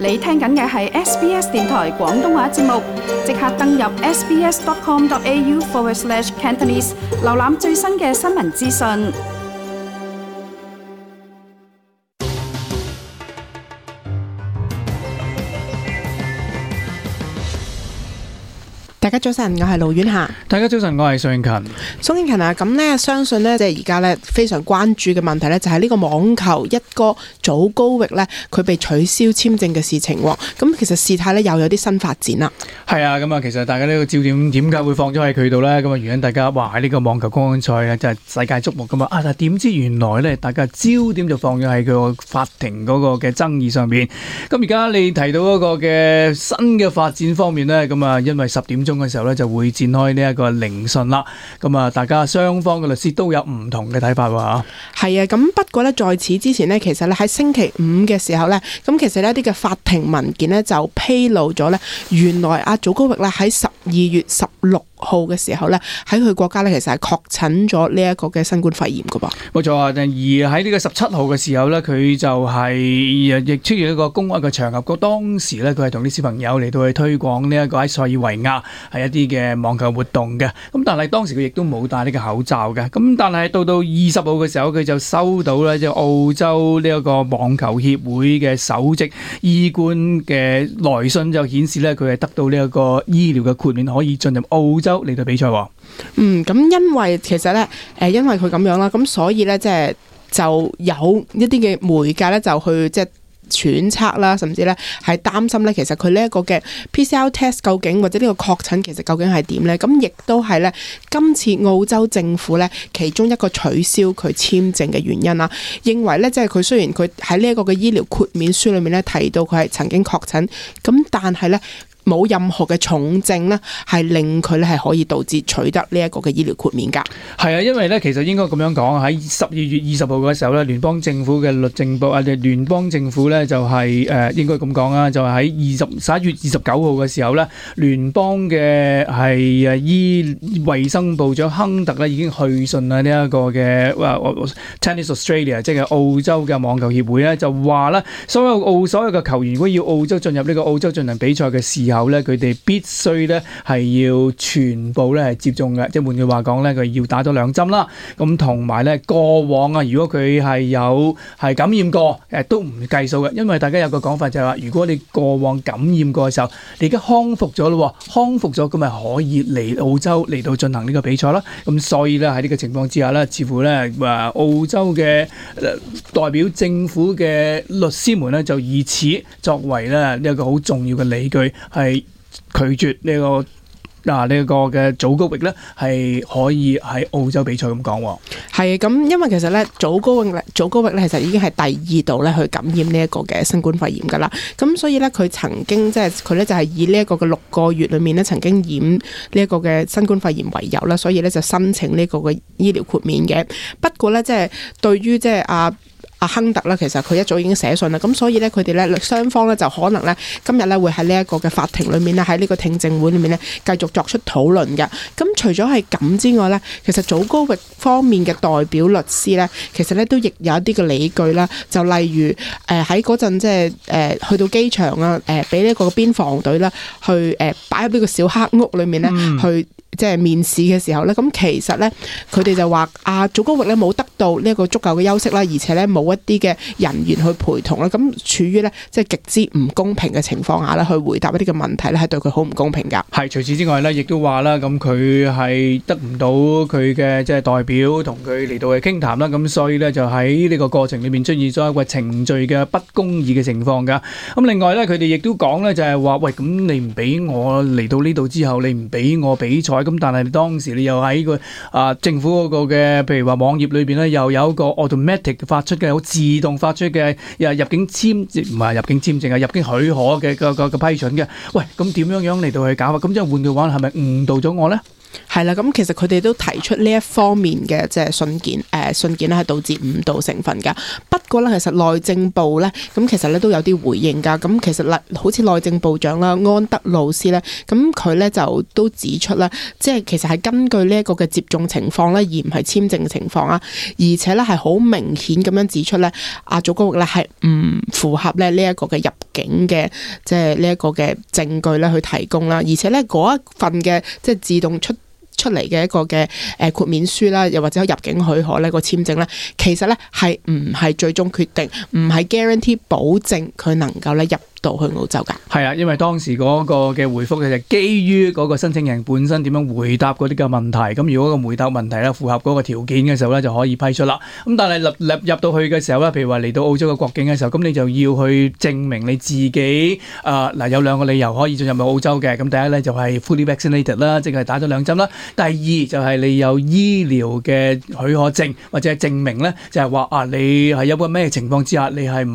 你聽緊嘅係 SBS 電台廣東話節目，即刻登入 sbs.com.au/Cantonese 瀏覽最新嘅新聞資訊。 大家早晨，我係盧婉霞。 大家早晨，我係宋英勤。 宋英勤啊，咁呢相信呢，即係而家呢非常關注嘅問題呢，就係呢個網球一哥祖高域呢，佢被取消簽證嘅事情。咁其實事態呢又有啲新發展啦。 係啊，咁啊，其實大家呢個焦點點解會放咗喺佢度呢？咁啊，原因大家話喺呢個網球公開賽呢，真係世界矚目噶嘛。但係點知原來呢，大家焦點就放咗喺佢個法庭嗰個嘅爭議上面。咁而家你提到嗰個嘅新嘅發展方面呢，咁啊，因為10點鐘嘅時候咧就會展開呢一個聆訊啦，咁啊大家雙方嘅律師都有唔同嘅睇法喎。 係啊，咁不過咧在此之前呢，其實咧喺星期5嘅時候咧，咁其實呢一啲嘅法庭文件呢，就披露咗咧，原來阿祖高域咧喺12月16號嘅時候咧，喺佢國家咧其實係確診咗呢一個嘅新冠肺炎噶噃。冇錯啊，而喺呢個17號嘅時候咧，佢就係亦出現一個公開嘅場合。當時咧佢係同啲小朋友嚟到去推廣呢一個喺塞爾維亞係一啲嘅網球活動嘅。咁但係當時佢亦都冇戴呢個口罩嘅。咁但係到20號嘅時候，佢就收到咧即係澳洲呢一個網球協會嘅首席醫官嘅來信，就顯示咧佢係得到呢一個醫療嘅豁免，可以進入澳洲嚟到比賽。 咁因為其實咧，因為佢咁樣啦，咁所以咧，即係就有一啲嘅媒介咧，就去即係揣測啦，甚至咧係擔心咧，其實佢呢一個嘅 PCR test 究竟或者呢個確診其實究竟係點咧？咁亦都係咧今次澳洲政府咧其中一個取消佢簽證嘅原因啦，認為咧即係佢雖然佢喺呢一個嘅醫療豁免書裏面咧提到佢係曾經確診，咁但係咧冇任何嘅重症咧，係令佢咧係可以導致取得呢一個嘅醫療豁免㗎。 係啊，因為咧其實應該咁樣講，喺12月20號嘅時候咧，聯邦政府嘅律政部聯邦政府咧就係應該咁講啊，就係喺11月29號嘅時候咧，聯邦嘅係醫衛生部長亨特咧已經去信啊呢一個嘅Tennis Australia， 即係澳洲嘅網球協會咧，就話咧所有嘅球員如果要澳洲進入呢個澳洲進行比賽嘅時候咧，佢哋必須咧係要全部咧係接種嘅，即係換句話講咧，佢要打咗2針啦。咁同埋咧過往啊，如果佢係有感染過，都唔計數嘅，因為大家有個講法就係話，如果你過往感染過嘅時候，你而家康復咗咯，康復咗咁咪可以嚟澳洲嚟到進行呢個比賽啦。咁所以咧喺呢個情況之下咧，似乎咧澳洲嘅代表政府嘅律師們咧就以此作為咧呢一個好重要嘅理據，係拒絕呢個嘅祖高域咧係可以喺澳洲比賽咁講。 係咁，因為其實咧祖高域咧其實已經係第2度咧去感染呢一個嘅新冠肺炎噶啦。咁所以咧佢曾經即係佢咧就係以呢一個嘅6個月裏面咧曾經染呢一個嘅新冠肺炎為由啦，所以咧就申請呢個嘅醫療豁免嘅。不過咧即係對於即係阿亨特咧，其實佢一早已經寫信啦，咁所以咧佢哋咧雙方咧就可能咧今日咧會喺呢一個嘅法庭裏面咧喺呢個聽證會裏面咧繼續作出討論嘅。咁除咗係咁之外咧，其實祖高域方面嘅代表律師咧，其實咧都亦有一啲嘅理據啦，就例如喺嗰陣即係去到機場啊，俾呢一個邊防隊啦去擺喺呢個小黑屋裏面咧去即係面試嘅時候咧，咁其實咧佢哋就話祖高域咧冇得到呢一個足夠嘅休息啦，而且咧冇一啲嘅人員去陪同啦，咁處於咧即係極之唔公平嘅情況下咧，去回答一啲嘅問題咧，係對佢好唔公平㗎。係除此之外咧，亦都話啦，咁佢係得唔到佢嘅即係代表同佢嚟到去傾談啦，咁所以咧就喺呢個過程裏面出現咗一個程序嘅不公義嘅情況㗎。咁另外咧，佢哋亦都講咧就係話，喂，咁你唔俾我嚟到呢度之後，你唔俾我比賽。咁但係當時你又喺個政府嗰個嘅，譬如話網頁裏邊咧，又有一個 automatic 發出嘅好自動發出嘅入境簽唔係入境簽證啊，入境許可嘅個批准嘅。喂，咁點樣嚟到去搞啊？咁即係換句話係咪誤導咗我咧？ 係啦，咁其實佢哋都提出呢一方面嘅即係信件咧係導致誤導成分㗎。不過咧，其實內政部咧咁其實咧都有啲回應㗎。咁其實好似內政部長啦安德魯斯咧，咁佢咧就都指出啦，即係其實係根據呢一個嘅接種情況咧，而唔係簽證情況啊。而且咧係好明顯咁樣指出咧，阿祖高域咧係唔符合咧呢一個嘅入境嘅即係呢一個嘅證據咧去提供啦。而且咧嗰一份嘅即係自動出嚟嘅一個嘅豁免書啦，又或者入境許可呢個簽證咧，其實咧係唔係最終決定，唔係 guarantee 保證佢能夠咧入到去澳洲㗎。 係啊，因為當時嗰個嘅回覆就係基於嗰個申請人本身點樣回答嗰啲嘅問題，咁如果個回答問題咧符合嗰個條件嘅時候咧就可以批出啦。咁但係入到去嘅時候咧，譬如話嚟到澳洲嘅國境嘅時候，咁你就要去證明你自己有兩個理由可以進入澳洲嘅。咁第一咧就係 fully vaccinated 啦，即係打咗2針啦。第二就係你有醫療嘅許可證或者係證明咧，就係話你係有個咩情況之下你係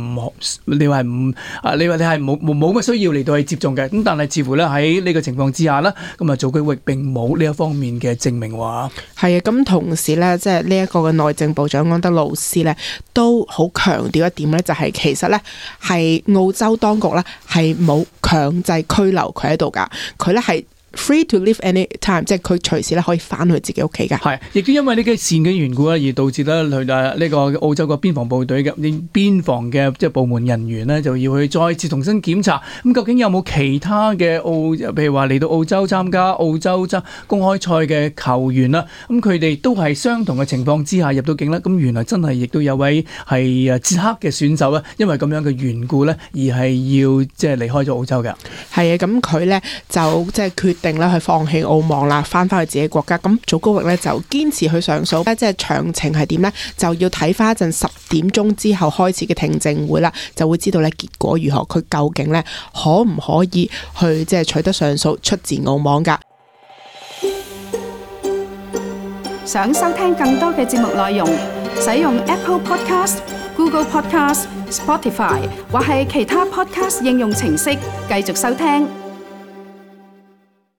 冇乜需要嚟到去接種嘅。咁但係似乎咧喺呢個情況之下咧，咁啊祖高域並冇呢一方面嘅證明喎。 係啊，咁同時咧，即係呢一個嘅內政部長安德魯斯咧，都好強調一點咧，就係其實咧係澳洲當局咧係冇強制拘留佢喺度㗎，佢咧係free to leave any time， 即係佢隨時咧可以翻去自己屋企㗎。係， 亦都因為呢個事嘅緣故而導致咧呢個澳洲嘅邊防部隊嘅邊防嘅即係部門人員咧就要去再次重新檢查。咁究竟有冇其他嘅譬如話嚟到澳洲參加澳洲公開賽嘅球員啦？咁佢哋都係相同嘅情況之下入到境啦。咁原來真係亦都有位係捷克嘅選手咧，因為咁樣嘅緣故咧而係要即係離開咗澳洲嘅。 係啊，咁佢咧就即係決定咧去放棄澳網啦，翻去自己國家。咁祖高域咧就堅持去上訴，即係詳情係點咧，就要睇翻一陣10點鐘之後開始嘅聽證會啦，就會知道咧結果如何，佢究竟咧可唔可以去即係取得上訴出自澳網噶。 想收聽更多嘅節目內容，使用 Apple Podcast、Google Podcast、Spotify 或係其他 Podcast 應用程式繼續收聽。